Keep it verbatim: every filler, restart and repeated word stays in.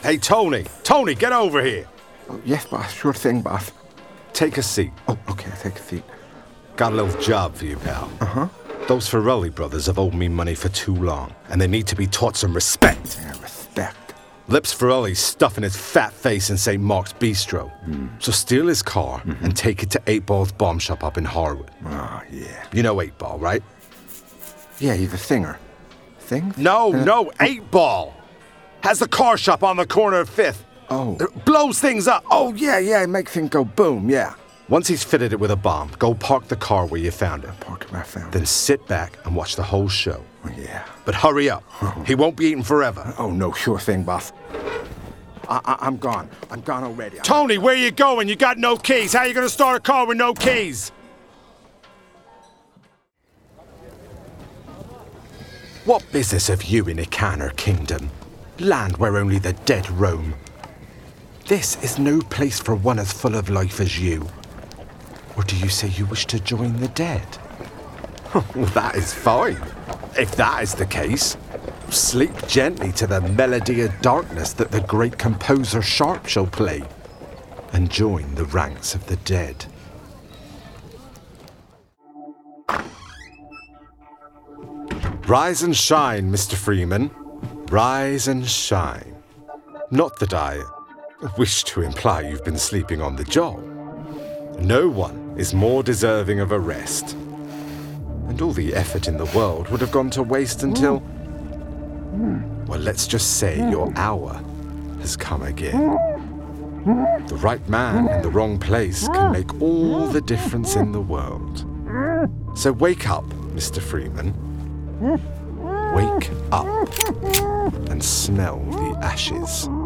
Hey, Tony! Tony, get over here! Oh, yes, boss. Sure thing, boss. Take a seat. Oh, okay, take a seat. Got a little job for you, pal. Uh-huh. Those Ferrelli brothers have owed me money for too long, and they need to be taught some respect. Yeah, respect. Lips Ferrelli's stuffing his fat face in Saint Mark's Bistro. Mm. So steal his car mm-hmm. and take it to Eight Ball's bomb shop up in Harwood. Oh, yeah. You know Eight Ball, right? Yeah, he's a singer. Sing? No, uh, no, Eight Ball! Has the car shop on the corner of Fifth. Oh. It blows things up. Oh, yeah, yeah, make things go boom, yeah. Once he's fitted it with a bomb, go park the car where you found it. Park where I found Then it. sit back and watch the whole show. Oh, yeah. But hurry up. Oh. He won't be eating forever. Oh, no, sure thing, boss. I- I- I'm gone. I'm gone already. I'm... Tony, where you going? You got no keys. How you gonna start a car with no keys? What business have you in Ikaner Kingdom? Land where only the dead roam. This is no place for one as full of life as you. Or do you say you wish to join the dead? Well, that is fine. If that is the case, sleep gently to the melody of darkness that the great composer Sharp shall play, and join the ranks of the dead. Rise and shine, Mister Freeman. Rise and shine. Not that I wish to imply you've been sleeping on the job. No one is more deserving of a rest. And all the effort in the world would have gone to waste until... Well, let's just say your hour has come again. The right man in the wrong place can make all the difference in the world. So wake up, Mister Freeman. Wake up and smell the ashes.